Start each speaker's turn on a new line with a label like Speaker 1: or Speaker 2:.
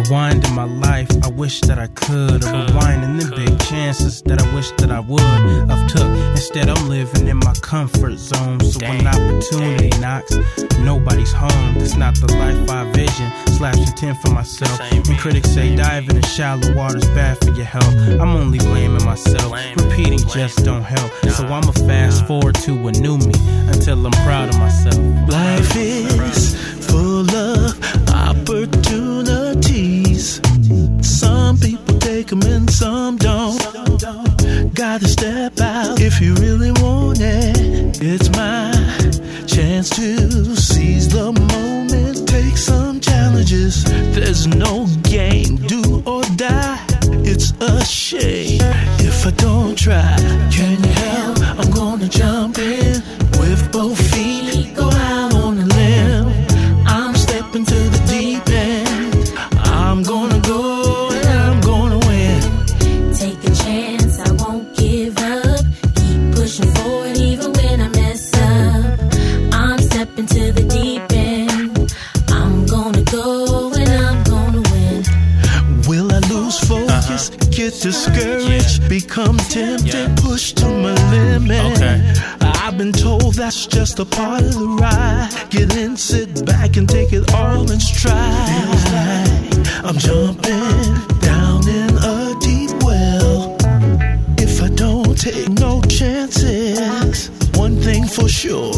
Speaker 1: Rewind in my life, I wish that I could. Or rewinding the big chances that I wish that I would have took. Instead, I'm living in my comfort zone. So when opportunity knocks, nobody's home. That's not the life I vision. Slash intent for myself. When critics say diving in shallow water's bad for your health, I'm only blaming myself. Repeating just don't help. So I'ma fast forward to a new me until I'm proud of myself.
Speaker 2: Life is full of opportunities. Some people take them and some don't. Gotta step out if you really want it. It's my chance to seize the moment. Take some challenges. There's no game, do or die. It's a shame if I don't try. Can you help? I'm gonna jump in with both feet. Go out on a limb. I'm stepping to the deep end. I'm gonna go and I'm gonna win.
Speaker 3: Take a chance, I won't give up. Keep pushing forward even when I mess up. I'm stepping to the deep end. I'm gonna go and I'm gonna win.
Speaker 2: Will I lose focus? Get discouraged? Become tempted? Push to my limit? I've been told that's just a part of the ride. Get in, sit back and take it all in stride. Feels like I'm jumping down in a deep well. If I don't take no chances, one thing for sure,